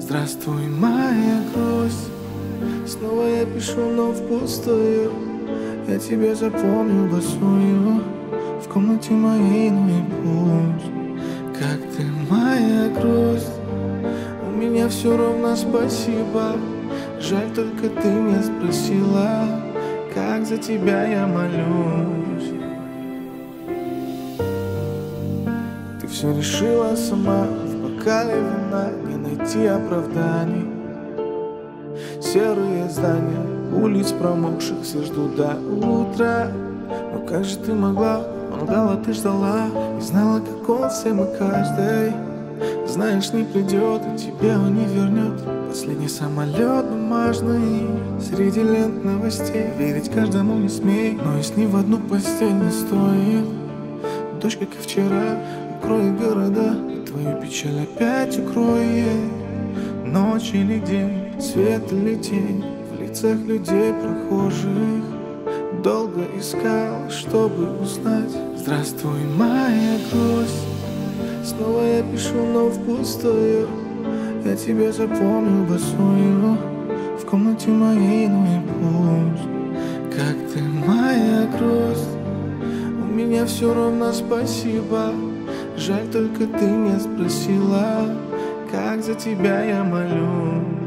Здравствуй, моя грусть. Снова я пишу, но впустую. Я тебя запомню босую в комнате моей, ну и пусть. Как ты, моя грусть. У меня все ровно, спасибо. Жаль, только ты не спросила, как за тебя я молюсь. Ты все решила сама, в бокале вина не найти оправданий. Серые здания улиц промокших все ждут до утра. Но как же ты могла? Он дала, ты ждала и знала, как он всем и каждой. Знаешь, не придет и тебе он не вернет. Последний самолет бумажный среди лент новостей. Верить каждому не смей, но и с ним в одну постель не стоит. Дождь, как и вчера, укроет города, и твою печаль опять укроет. Ночь или день, свет или тень, в лицах людей прохожих. Долго искал, чтобы узнать. Здравствуй, моя грусть. Снова я пишу, но впустую. Я тебя запомню босую в комнате моей, ну и пусть. Как ты, моя грусть. У меня все ровно, спасибо. Жаль, только ты не спросила, как за тебя я молюсь.